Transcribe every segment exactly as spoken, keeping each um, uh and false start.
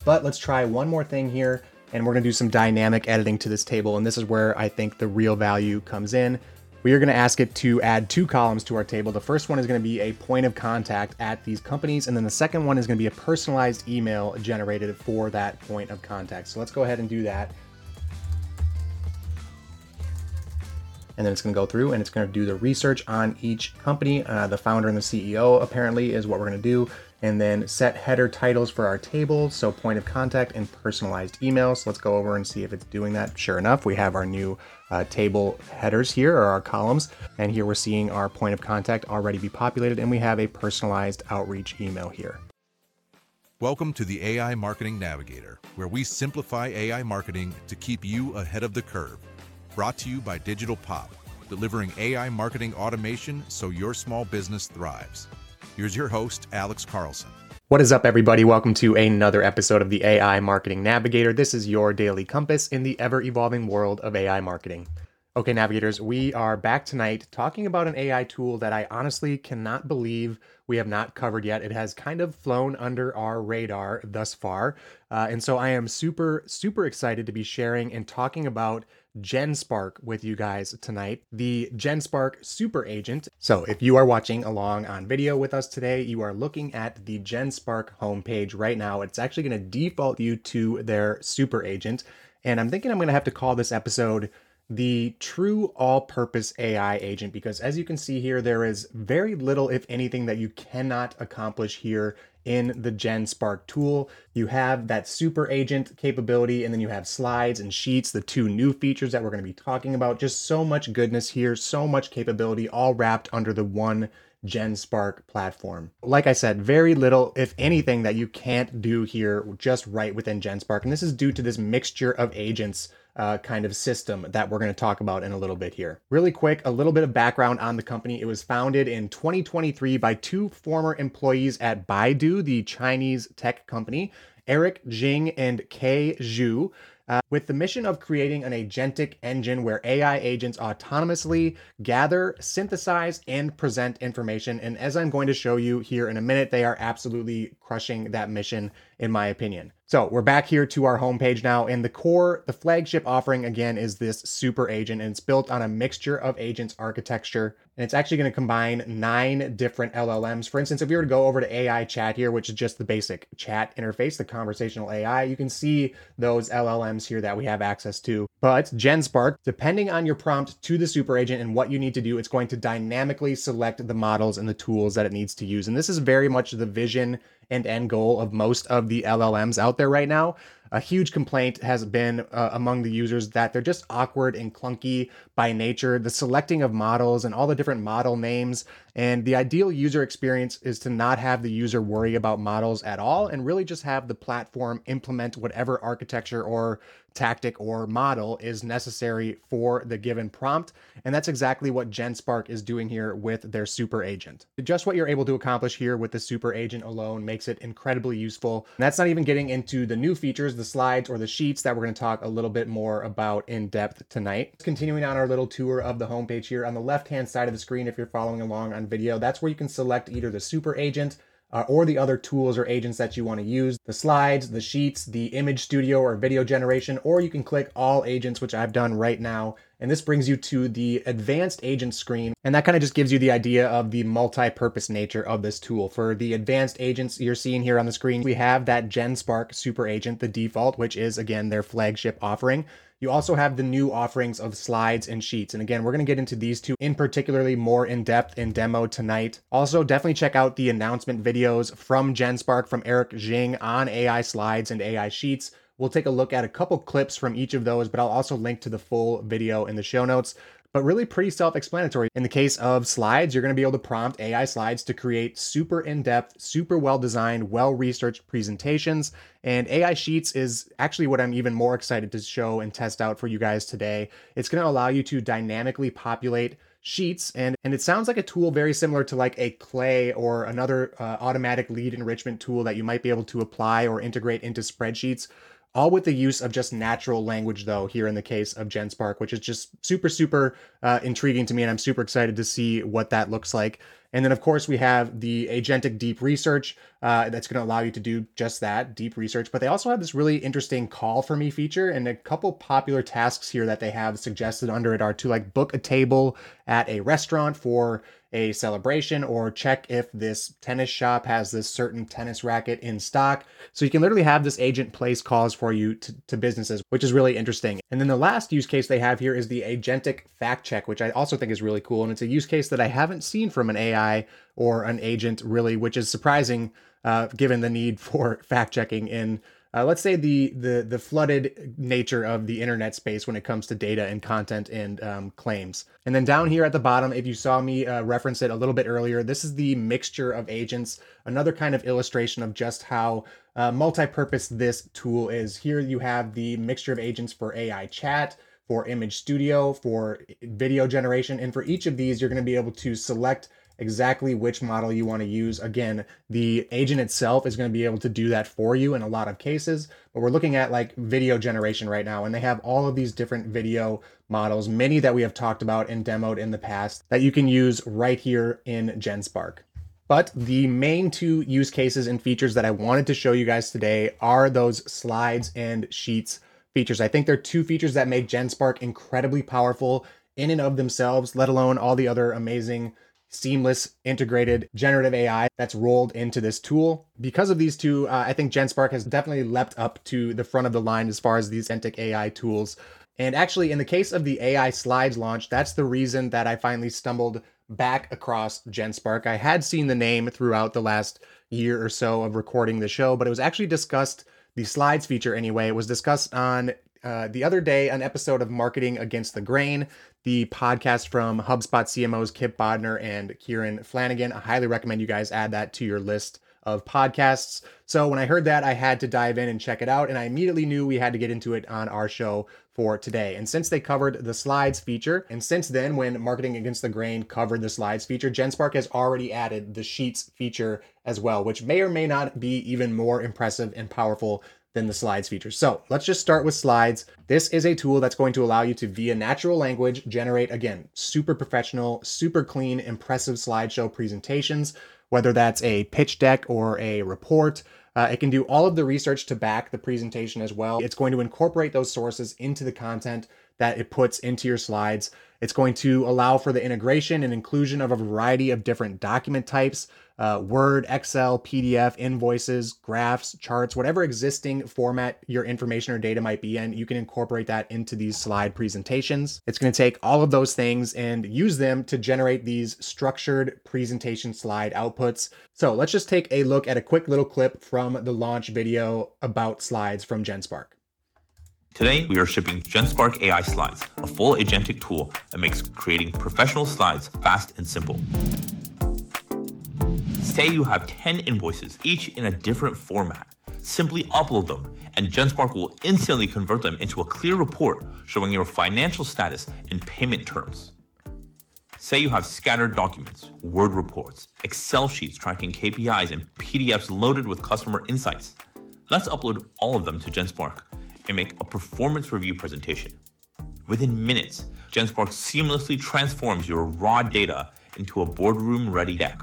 But let's try one more thing here, and we're gonna do some dynamic editing to this table, and this is where I think the real value comes in. We are gonna ask it to add two columns to our table. The first one is gonna be a point of contact at these companies, and then the second one is gonna be a personalized email generated for that point of contact. So let's go ahead and do that. And then it's going to go through and it's going to do the research on each company. Uh, the founder and the C E O apparently is what we're going to do. And then set header titles for our table. So point of contact and personalized emails. So let's go over and see if it's doing that. Sure enough, we have our new uh, table headers here, or our columns. And here we're seeing our point of contact already be populated, and we have a personalized outreach email here. Welcome to the A I Marketing Navigator, where we simplify A I marketing to keep you ahead of the curve. Brought to you by Digital Pop, delivering A I marketing automation so your small business thrives. Here's your host, Alex Carlson. What is up, everybody? Welcome to another episode of the A I Marketing Navigator. This is your daily compass in the ever-evolving world of A I marketing. Okay, navigators, we are back tonight talking about an A I tool that I honestly cannot believe we have not covered yet. It has kind of flown under our radar thus far. Uh, and so I am super, super excited to be sharing and talking about GenSpark with you guys tonight, the GenSpark Super Agent. So if you are watching along on video with us today, you are looking at the GenSpark homepage right now. It's actually going to default you to their Super Agent. And I'm thinking I'm going to have to call this episode the true all-purpose A I agent, because as you can see here, there is very little, if anything, that you cannot accomplish here in the GenSpark tool. You have that super agent capability, and then you have slides and sheets, the two new features that we're going to be talking about. Just so much goodness here, so much capability, all wrapped under the one GenSpark platform. Like I said, very little, if anything, that you can't do here just right within GenSpark. And this is due to this mixture of agents uh, kind of system that we're going to talk about in a little bit here. Really quick, a little bit of background on the company. It was founded in twenty twenty-three by two former employees at Baidu, the Chinese tech company, Eric Jing and Kei Zhu. Uh, with the mission of creating an agentic engine where A I agents autonomously gather, synthesize, and present information. And as I'm going to show you here in a minute, they are absolutely crushing that mission, in my opinion. So we're back here to our homepage now, and the core, the flagship offering again is this super agent, and it's built on a mixture of agents architecture, and it's actually going to combine nine different L L Ms. For instance, if you were to go over to A I chat here, which is just the basic chat interface, the conversational A I, you can see those L L Ms here that we have access to. But GenSpark, depending on your prompt to the super agent and what you need to do, it's going to dynamically select the models and the tools that it needs to use. And this is very much the vision and end goal of most of the L L Ms out there right now. A huge complaint has been uh, among the users that they're just awkward and clunky by nature, the selecting of models and all the different model names. And the ideal user experience is to not have the user worry about models at all, and really just have the platform implement whatever architecture or tactic or model is necessary for the given prompt. And that's exactly what GenSpark is doing here with their super agent. Just what you're able to accomplish here with the super agent alone makes it incredibly useful. And that's not even getting into the new features, the slides or the sheets that we're going to talk a little bit more about in depth tonight. Continuing on our little tour of the homepage here, on the left-hand side of the screen, if you're following along on video, that's where you can select either the super agent Uh, or the other tools or agents that you want to use, the slides, the sheets, the image studio or video generation, or you can click all agents, which I've done right now. And this brings you to the advanced agent screen. And that kind of just gives you the idea of the multi-purpose nature of this tool. For the advanced agents you're seeing here on the screen, we have that GenSpark super agent, the default, which is again their flagship offering. You also have the new offerings of slides and sheets. And again, we're going to get into these two in particularly more in depth in demo tonight. Also, definitely check out the announcement videos from GenSpark, from Eric Jing on A I slides and A I sheets. We'll take a look at a couple clips from each of those, but I'll also link to the full video in the show notes. But really pretty self-explanatory. In the case of slides, you're going to be able to prompt A I slides to create super in-depth, super well-designed, well-researched presentations. And A I Sheets is actually what I'm even more excited to show and test out for you guys today. It's going to allow you to dynamically populate sheets, and and it sounds like a tool very similar to like a Clay or another uh, automatic lead enrichment tool that you might be able to apply or integrate into spreadsheets. All with the use of just natural language, though, here in the case of GenSpark, which is just super, super uh, intriguing to me, and I'm super excited to see what that looks like. And then, of course, we have the agentic deep research uh, that's going to allow you to do just that, deep research. But they also have this really interesting call for me feature, and a couple popular tasks here that they have suggested under it are to like book a table at a restaurant for a celebration, or check if this tennis shop has this certain tennis racket in stock. So you can literally have this agent place calls for you to, to businesses, which is really interesting. And then the last use case they have here is the agentic fact check, which I also think is really cool. And it's a use case that I haven't seen from an A I or an agent really, which is surprising uh, given the need for fact checking in Uh, let's say the the the flooded nature of the internet space when it comes to data and content and um, claims. And then down here at the bottom, if you saw me uh, reference it a little bit earlier, this is the mixture of agents, another kind of illustration of just how uh, multi-purpose this tool is. Here you have the mixture of agents for A I chat, for image studio, for video generation, and for each of these, you're going to be able to select exactly which model you want to use. Again, the agent itself is going to be able to do that for you in a lot of cases, but we're looking at like video generation right now, and they have all of these different video models, many that we have talked about and demoed in the past that you can use right here in GenSpark. But the main two use cases and features that I wanted to show you guys today are those slides and sheets features. I think they're two features that make GenSpark incredibly powerful in and of themselves, let alone all the other amazing seamless integrated generative A I that's rolled into this tool. Because of these two, uh, I think GenSpark has definitely leapt up to the front of the line as far as these agentic A I tools. And actually, in the case of the A I slides launch, that's the reason that I finally stumbled back across GenSpark. I had seen the name throughout the last year or so of recording the show, but it was actually discussed, the slides feature anyway, it was discussed on Uh, the other day, an episode of Marketing Against the Grain, the podcast from HubSpot C M Os Kip Bodnar and Kieran Flanagan. I highly recommend you guys add that to your list of podcasts. So when I heard that, I had to dive in and check it out, and I immediately knew we had to get into it on our show for today. And since they covered the slides feature, and since then, when Marketing Against the Grain covered the slides feature, GenSpark has already added the sheets feature as well, which may or may not be even more impressive and powerful than the slides feature. So let's just start with slides. This is a tool that's going to allow you to, via natural language, generate, again, super professional, super clean, impressive slideshow presentations, whether that's a pitch deck or a report. Uh, it can do all of the research to back the presentation as well. It's going to incorporate those sources into the content that it puts into your slides. It's going to allow for the integration and inclusion of a variety of different document types, uh, Word, Excel, P D F, invoices, graphs, charts, whatever existing format your information or data might be in, you can incorporate that into these slide presentations. It's going to take all of those things and use them to generate these structured presentation slide outputs. So let's just take a look at a quick little clip from the launch video about slides from GenSpark. Today, we are shipping GenSpark A I Slides, a full agentic tool that makes creating professional slides fast and simple. Say you have ten invoices, each in a different format. Simply upload them, and GenSpark will instantly convert them into a clear report showing your financial status and payment terms. Say you have scattered documents, Word reports, Excel sheets tracking K P Is, and P D Fs loaded with customer insights. Let's upload all of them to GenSpark and make a performance review presentation. Within minutes, GenSpark seamlessly transforms your raw data into a boardroom-ready deck.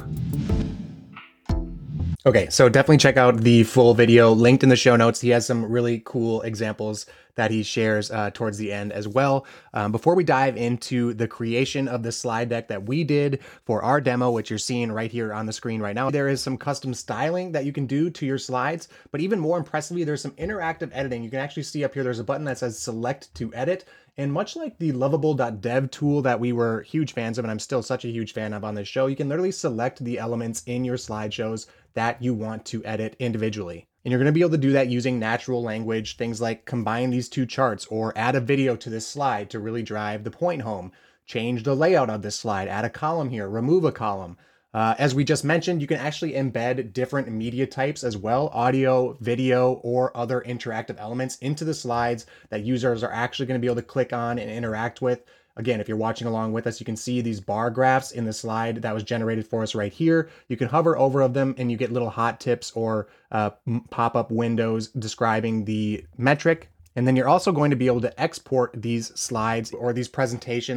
Okay, so definitely check out the full video linked in the show notes. He has some really cool examples that he shares uh, towards the end as well. Um, before we dive into the creation of the slide deck that we did for our demo, which you're seeing right here on the screen right now, there is some custom styling that you can do to your slides, but even more impressively, there's some interactive editing. You can actually see up here, there's a button that says select to edit. And much like the lovable dot dev tool that we were huge fans of, and I'm still such a huge fan of on this show, you can literally select the elements in your slideshows that you want to edit individually. And you're going to be able to do that using natural language, things like combine these two charts or add a video to this slide to really drive the point home, change the layout of this slide, add a column here, remove a column. Uh, as we just mentioned, you can actually embed different media types as well, audio, video, or other interactive elements into the slides that users are actually going to be able to click on and interact with. Again, if you're watching along with us, you can see these bar graphs in the slide that was generated for us right here. You can hover over of them and you get little hot tips or uh, pop-up windows describing the metric. And then you're also going to be able to export these slides or these presentations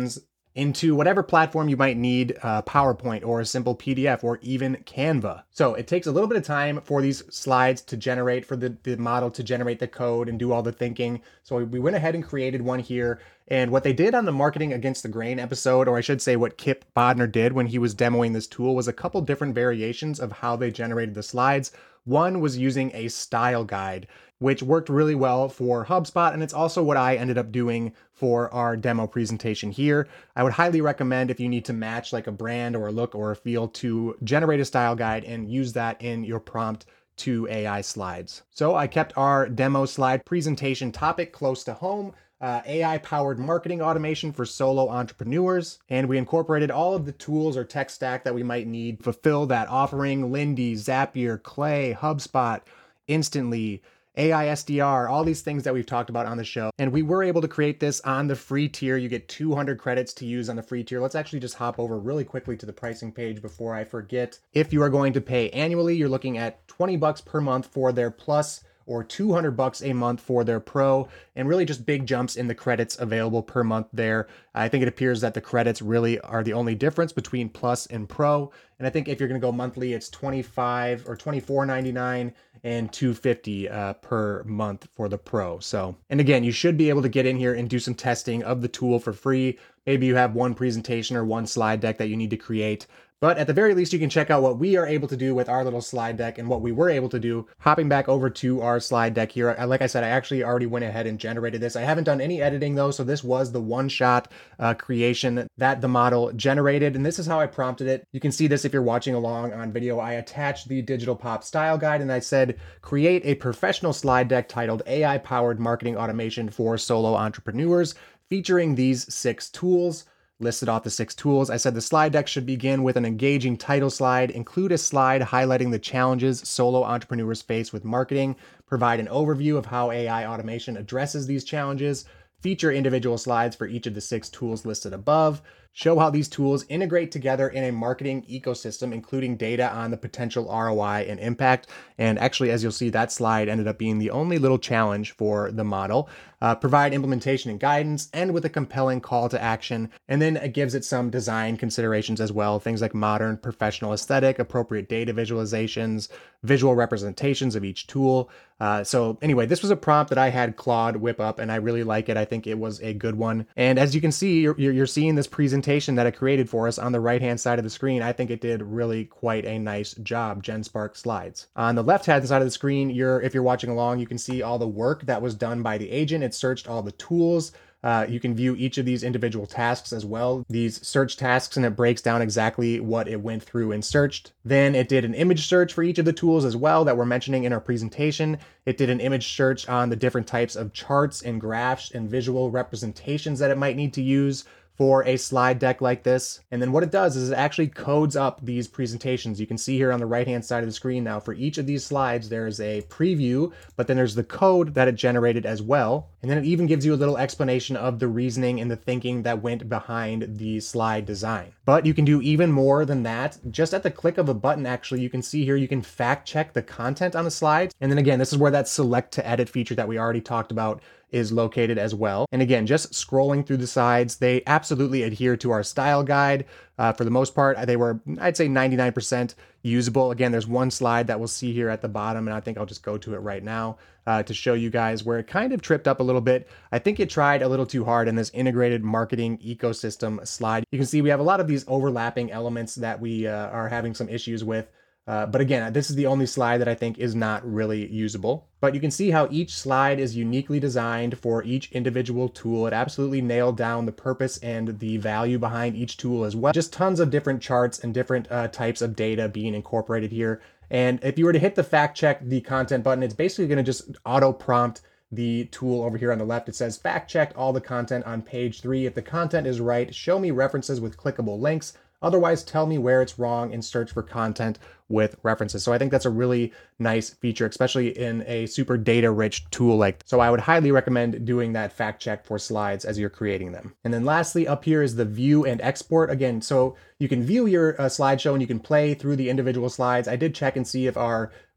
into whatever platform you might need, uh, PowerPoint or a simple P D F or even Canva. So it takes a little bit of time for these slides to generate, for the, the model to generate the code and do all the thinking. So we went ahead and created one here. And what they did on the Marketing Against the Grain episode, or I should say what Kip Bodnar did when he was demoing this tool, was a couple different variations of how they generated the slides. One was using a style guide, which worked really well for HubSpot, and it's also what I ended up doing for our demo presentation here. I would highly recommend, if you need to match like a brand or a look or a feel, to generate a style guide and use that in your prompt to A I slides. So I kept our demo slide presentation topic close to home. Uh, A I-powered marketing automation for solo entrepreneurs. And we incorporated all of the tools or tech stack that we might need to fulfill that offering: Lindy, Zapier, Clay, HubSpot, Instantly, A I S D R, all these things that we've talked about on the show. And we were able to create this on the free tier. You get two hundred credits to use on the free tier. Let's actually just hop over really quickly to the pricing page before I forget. If you are going to pay annually, you're looking at twenty bucks per month for their Plus, or two hundred bucks a month for their Pro, and really just big jumps in the credits available per month there. I think it appears that the credits really are the only difference between Plus and Pro. And I think if you're going to go monthly, it's twenty-five or twenty-four ninety-nine and two fifty uh, per month for the Pro. So, and again, you should be able to get in here and do some testing of the tool for free. Maybe you have one presentation or one slide deck that you need to create. But at the very least, you can check out what we are able to do with our little slide deck and what we were able to do. Hopping back over to our slide deck here, like I said, I actually already went ahead and generated this. I haven't done any editing though, so this was the one-shot uh, creation that the model generated, and this is how I prompted it. You can see this if you're watching along on video. I attached the Digital Pop style guide, and I said, create a professional slide deck titled A I-powered marketing automation for solo entrepreneurs, featuring these six tools. Listed off the six tools. I said the slide deck should begin with an engaging title slide, include a slide highlighting the challenges solo entrepreneurs face with marketing, provide an overview of how A I automation addresses these challenges, feature individual slides for each of the six tools listed above, show how these tools integrate together in a marketing ecosystem, including data on the potential R O I and impact. And actually, as you'll see, that slide ended up being the only little challenge for the model. Uh, provide implementation and guidance, end with a compelling call to action, and then it gives it some design considerations as well, things like modern, professional aesthetic, appropriate data visualizations, visual representations of each tool. Uh, so anyway, this was a prompt that I had Claude whip up, and I really like it. I think it was a good one. And as you can see, you're, you're seeing this presentation that it created for us on the right-hand side of the screen. I think it did really quite a nice job, GenSpark Slides. On the left-hand side of the screen, you're, if you're watching along, you can see all the work that was done by the agent. It searched all the tools. Uh, you can view each of these individual tasks as well, these search tasks, and it breaks down exactly what it went through and searched. Then it did an image search for each of the tools as well that we're mentioning in our presentation. It did an image search on the different types of charts and graphs and visual representations that it might need to use for a slide deck like this. And then what it does is it actually codes up these presentations. You can see here on the right-hand side of the screen now, for each of these slides, there's a preview, but then there's the code that it generated as well. And then it even gives you a little explanation of the reasoning and the thinking that went behind the slide design. But you can do even more than that. Just at the click of a button, actually, you can see here, you can fact check the content on the slides. And then again, this is where that select to edit feature that we already talked about is located as well. And again, just scrolling through the sides, they absolutely adhere to our style guide. Uh, for the most part, they were, I'd say ninety-nine percent usable. Again, there's one slide that we'll see here at the bottom, and I think I'll just go to it right now uh, to show you guys where it kind of tripped up a little bit. I think it tried a little too hard in this integrated marketing ecosystem slide. You can see we have a lot of these overlapping elements that we uh, are having some issues with. Uh, but again, this is the only slide that I think is not really usable. But you can see how each slide is uniquely designed for each individual tool. It absolutely nailed down the purpose and the value behind each tool as well. Just tons of different charts and different uh, types of data being incorporated here. And if you were to hit the fact check the content button, it's basically going to just auto prompt the tool over here on the left. It says fact check all the content on page three. If the content is right, show me references with clickable links. Otherwise, tell me where it's wrong and search for content with references. So I think that's a really nice feature, especially in a super data-rich tool like this. So I would highly recommend doing that fact check for slides as you're creating them. And then lastly, up here is the view and export. Again, so you can view your uh, slideshow and you can play through the individual slides. I did check and see if our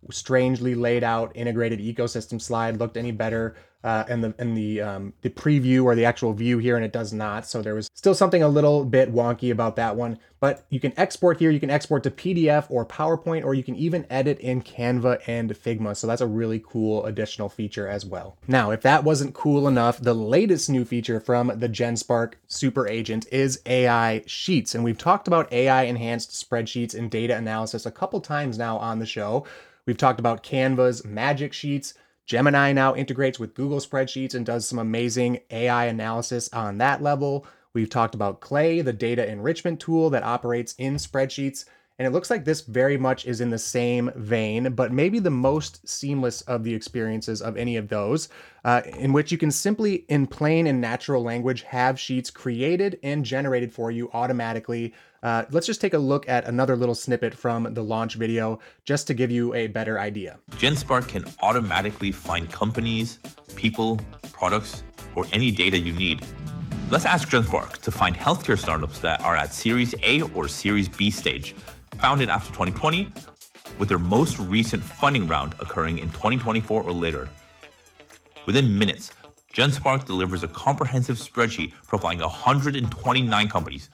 strangely laid out integrated ecosystem slide looked any better uh, in the in the um, the preview or the actual view here, and it does not. So there was still something a little bit wonky about that one. But you can export here. You can export to P D F or PowerPoint, or you can even edit in Canva and Figma. So that's a really cool additional feature as well. Now, if that wasn't cool enough, the latest new feature from the GenSpark Super Agent is A I Sheets. And we've talked about A I enhanced spreadsheets and data analysis a couple times now on the show. We've talked about Canva's Magic Sheets. Gemini now integrates with Google Spreadsheets and does some amazing A I analysis on that level. We've talked about Clay, the data enrichment tool that operates in spreadsheets. And it looks like this very much is in the same vein, but maybe the most seamless of the experiences of any of those, uh, in which you can simply, in plain and natural language, have sheets created and generated for you automatically. Uh, let's just take a look at another little snippet from the launch video, just to give you a better idea. GenSpark can automatically find companies, people, products, or any data you need. Let's ask GenSpark to find healthcare startups that are at Series A or Series B stage, founded after twenty twenty, with their most recent funding round occurring in twenty twenty-four or later. Within minutes, GenSpark delivers a comprehensive spreadsheet profiling one hundred twenty-nine companies,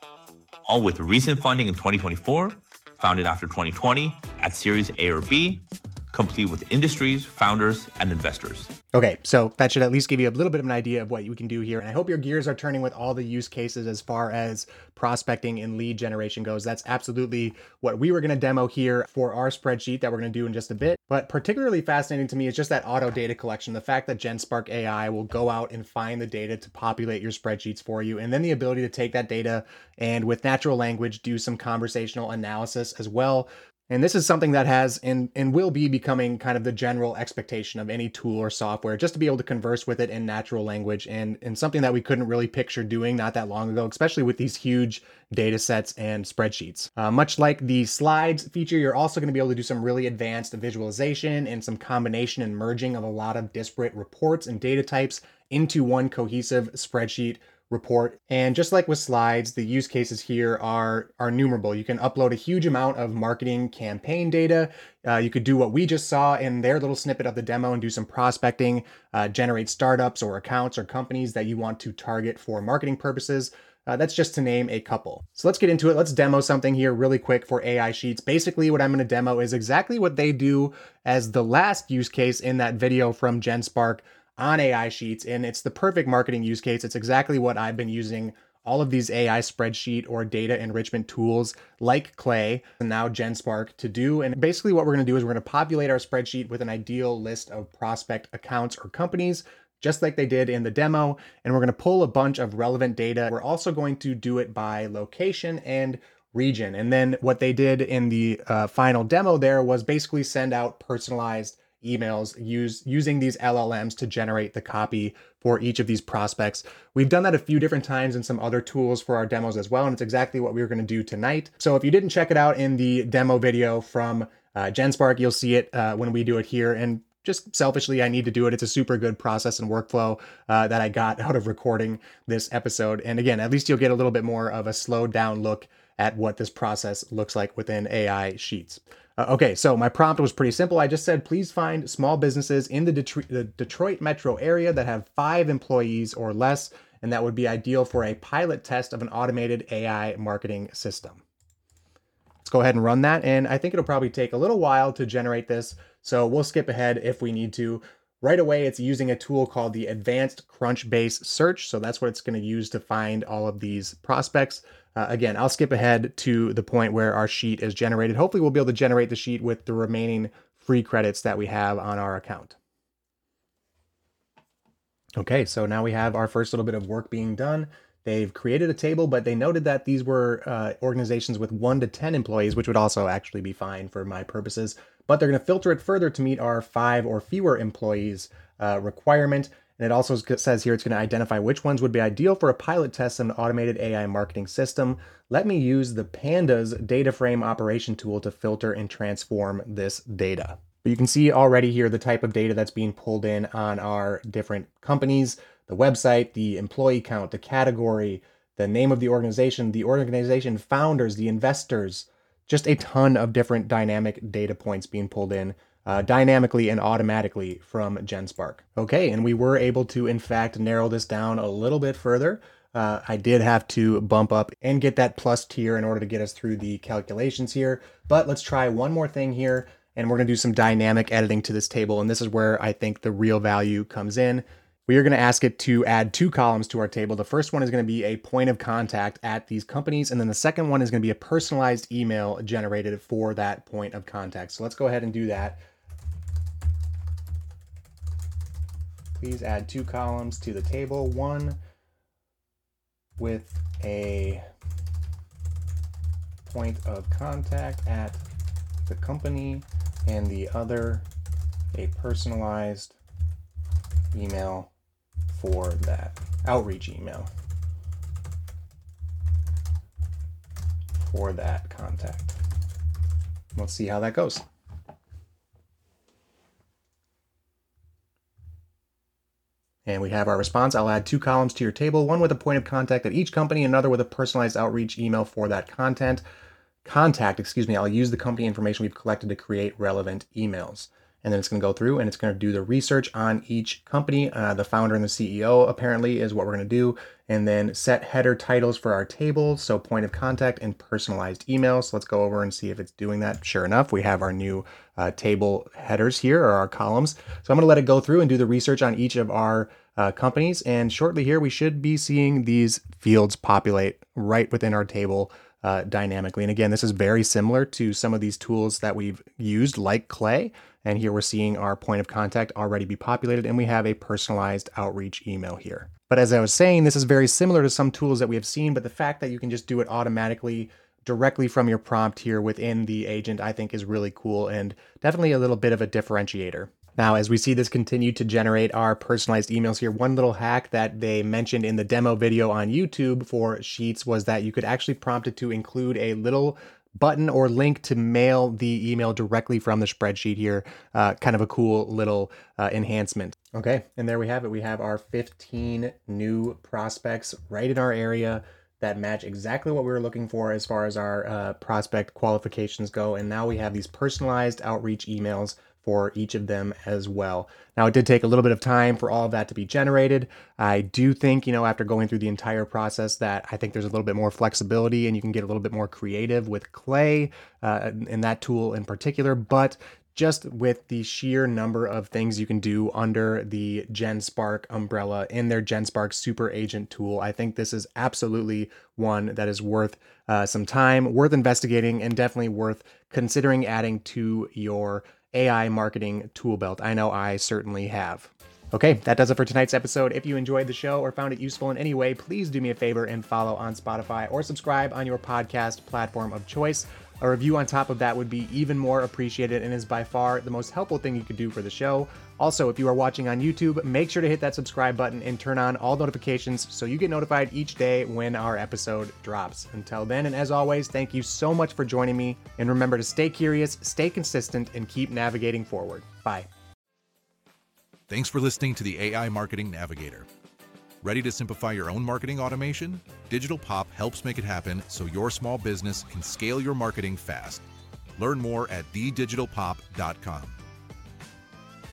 all with recent funding in twenty twenty-four, founded after twenty twenty, at Series A or B, complete with industries, founders, and investors. Okay, so that should at least give you a little bit of an idea of what you can do here. And I hope your gears are turning with all the use cases as far as prospecting and lead generation goes. That's absolutely what we were going to demo here for our spreadsheet that we're going to do in just a bit. But particularly fascinating to me is just that auto data collection. The fact that GenSpark A I will go out and find the data to populate your spreadsheets for you. And then the ability to take that data and with natural language, do some conversational analysis as well. And this is something that has and, and will be becoming kind of the general expectation of any tool or software, just to be able to converse with it in natural language, and, and something that we couldn't really picture doing not that long ago, especially with these huge data sets and spreadsheets. Uh, much like the slides feature, you're also going to be able to do some really advanced visualization and some combination and merging of a lot of disparate reports and data types into one cohesive spreadsheet report. And just like with slides, the use cases here are are numerable. You can upload a huge amount of marketing campaign data. Uh, you could do what we just saw in their little snippet of the demo and do some prospecting, uh, generate startups or accounts or companies that you want to target for marketing purposes. Uh, that's just to name a couple. So let's get into it. Let's demo something here really quick for A I Sheets. Basically, what I'm going to demo is exactly what they do as the last use case in that video from GenSpark on A I Sheets, and it's the perfect marketing use case. It's exactly what I've been using all of these A I spreadsheet or data enrichment tools like Clay and now GenSpark to do. And basically what we're going to do is we're going to populate our spreadsheet with an ideal list of prospect accounts or companies, just like they did in the demo. And we're going to pull a bunch of relevant data. We're also going to do it by location and region. And then what they did in the uh, final demo there was basically send out personalized emails use, using these L L Ms to generate the copy for each of these prospects. We've done that a few different times in some other tools for our demos as well, and it's exactly what we were going to do tonight. So if you didn't check it out in the demo video from uh, GenSpark, you'll see it uh, when we do it here. And just selfishly, I need to do it. It's a super good process and workflow uh, that I got out of recording this episode. And again, at least you'll get a little bit more of a slowed down look at what this process looks like within A I Sheets. Uh, okay, so my prompt was pretty simple. I just said, please find small businesses in the, Detro- the Detroit metro area that have five employees or less, and that would be ideal for a pilot test of an automated A I marketing system. Let's go ahead and run that, and I think it'll probably take a little while to generate this, so we'll skip ahead if we need to. Right away, it's using a tool called the Advanced Crunchbase Search, so that's what it's going to use to find all of these prospects. Uh, again, I'll skip ahead to the point where our sheet is generated. Hopefully we'll be able to generate the sheet with the remaining free credits that we have on our account. Okay, so now we have our first little bit of work being done. They've created a table, but they noted that these were uh, organizations with one to ten employees, which would also actually be fine for my purposes. But they're going to filter it further to meet our five or fewer employees uh, requirement. And it also says here it's going to identify which ones would be ideal for a pilot test of an automated A I marketing system. Let me use the Pandas data frame operation tool to filter and transform this data. But you can see already here the type of data that's being pulled in on our different companies, the website, the employee count, the category, the name of the organization, the organization founders, the investors, just a ton of different dynamic data points being pulled in. uh, dynamically and automatically from GenSpark. Okay, and we were able to, in fact, narrow this down a little bit further. Uh, I did have to bump up and get that plus tier in order to get us through the calculations here. But let's try one more thing here, and we're going to do some dynamic editing to this table. And this is where I think the real value comes in. We are going to ask it to add two columns to our table. The first one is going to be a point of contact at these companies, and then the second one is going to be a personalized email generated for that point of contact. So let's go ahead and do that. Please add two columns to the table, one with a point of contact at the company and the other a personalized email for that outreach email for that contact. Let's see how that goes. And we have our response. I'll add two columns to your table, one with a point of contact at each company, another with a personalized outreach email for that content. Contact, excuse me, I'll use the company information we've collected to create relevant emails. And then it's going to go through and it's going to do the research on each company. Uh, the founder and the C E O apparently is what we're going to do. And then set header titles for our table. So point of contact and personalized emails. So let's go over and see if it's doing that. Sure enough, we have our new uh, table headers here, or our columns. So I'm going to let it go through and do the research on each of our uh, companies. And shortly here, we should be seeing these fields populate right within our table Uh, dynamically. And again, this is very similar to some of these tools that we've used, like Clay. And here we're seeing our point of contact already be populated, and we have a personalized outreach email here. But as I was saying, this is very similar to some tools that we have seen, but the fact that you can just do it automatically directly from your prompt here within the agent, I think is really cool and definitely a little bit of a differentiator. Now, as we see this continue to generate our personalized emails here, one little hack that they mentioned in the demo video on YouTube for Sheets was that you could actually prompt it to include a little button or link to mail the email directly from the spreadsheet here. Uh, kind of a cool little uh, enhancement. Okay, and there we have it. We have our fifteen new prospects right in our area that match exactly what we were looking for as far as our uh, prospect qualifications go. And now we have these personalized outreach emails for each of them as well. Now, it did take a little bit of time for all of that to be generated. I do think, you know, after going through the entire process, that I think there's a little bit more flexibility and you can get a little bit more creative with Clay uh, in that tool in particular. But just with the sheer number of things you can do under the GenSpark umbrella in their GenSpark Super Agent tool, I think this is absolutely one that is worth uh, some time, worth investigating, and definitely worth considering adding to your A I marketing tool belt. I know I certainly have. Okay, that does it for tonight's episode. If you enjoyed the show or found it useful in any way, please do me a favor and follow on Spotify or subscribe on your podcast platform of choice. A review on top of that would be even more appreciated and is by far the most helpful thing you could do for the show. Also, if you are watching on YouTube, make sure to hit that subscribe button and turn on all notifications so you get notified each day when our episode drops. Until then, and as always, thank you so much for joining me, and remember to stay curious, stay consistent, and keep navigating forward. Bye. Thanks for listening to the A I Marketing Navigator. Ready to simplify your own marketing automation? Digital Pop helps make it happen so your small business can scale your marketing fast. Learn more at the digital pop dot com.